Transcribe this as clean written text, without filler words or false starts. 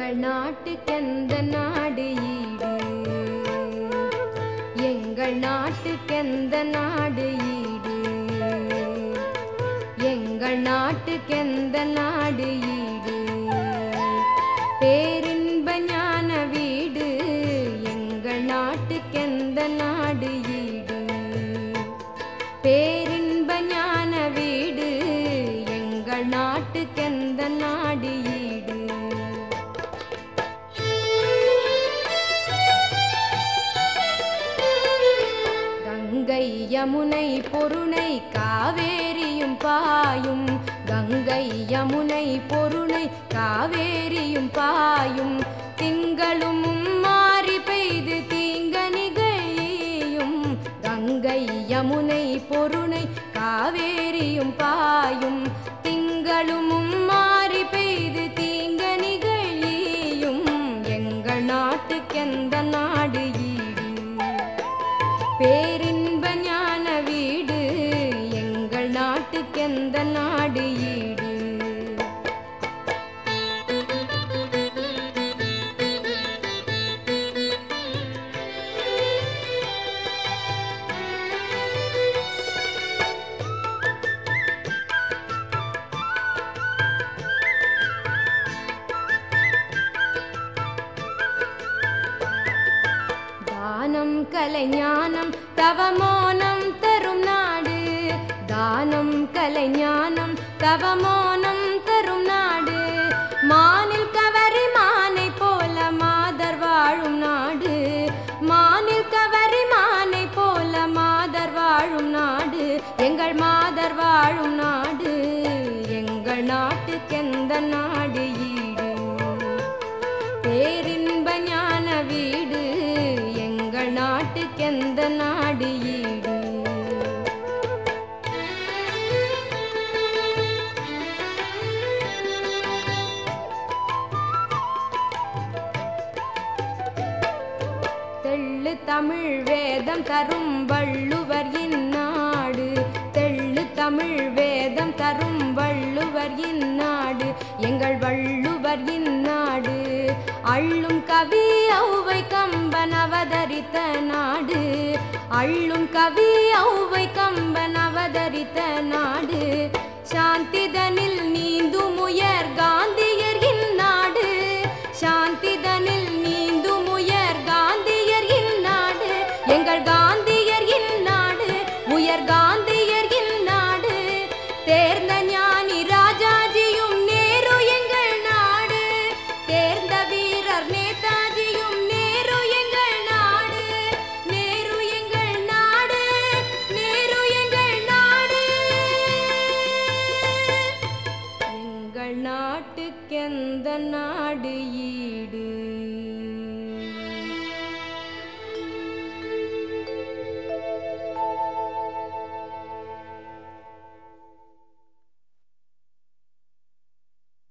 எங்கள் நாட்டுக்கெந்த நாடு ஈடு, எங்கள் நாட்டுக்கெந்த நாடு ஈடு, எங்கள் நாட்டுக்கெந்த நாடு ஈடு. பேரின்ப ஞான வீடு எங்கள் நாட்டுக்கெந்த நாடு ஈடு, பேரின்ப ஞான வீடு எங்கள் நாட்டுக்கெந்த நாடு ஈடு. கங்கை யமுனை பொருணை காவேரியும் பாயும், கங்கை யமுனை பொருணை காவேரியும் பாயும். திங்களும் மாறி பெய்து தீங்கனிகையும், கங்கை யமுனை பொருணை காவேரியும் பாயும். திங்களும் மாறி பெய்து தீங்கனிகையும் எங்கள் நாட்டுக்கெந்த நாடு ஈடு, பேரின்ப ஞான வீடு எங்கள் நாட்டுக்கெந்த நாடு ஈடு. தானம் கலைஞானம் தவமோனம் தரும் நாடு, தானம் கலைஞானம் தவமோனம் தரும் நாடு. மானில் கவரி மானை போல மாதர் வாழும் நாடு, மானில் கவரி மானை போல மாதர் வாழும் நாடு எங்கள் மாதர் வாழும் நாடு. எங்கள் நாட்டுக்கெந்த நாடு ஈடு, பேரின்ப ஞான வீடு எங்கள் நாட்டுக்கெந்த நாடு ஈடு. தெள்ளு தமிழ் வேதம் தரும் வள்ளுவர் இந்நாடு, தெள்ளு தமிழ் வேதம் தரும் வள்ளுவர் இந்நாடு எங்கள் வள்ளுவர் இந்நாடு. அள்ளும் கவி ஔவை கம்பன் அவதரித்த நாடு, அள்ளும் கவி ஔவை கம்பன் அவதரித்த நாடு. சாந்திதனில் நீந்தும் உயர் காந்தியர் இந்நாடு, சாந்திதனில் நீந்தும் உயர் காந்தியர் இந்நாடு எங்கள் காந்தியர் இந்நாடு, உயர் காந்தியர் இந்நாடு. தேர்ந்த ஞானி ராஜாஜியும் நேரு எங்கள் நாடு, தேர்ந்த வீரர் நேதாஜியும் நேரு எங்கள் நாடு, நேரு எங்கள் நாடு, நேரு எங்கள் நாடு. எங்கள் நாட்டுக்கெந்த நாடு ஈடு.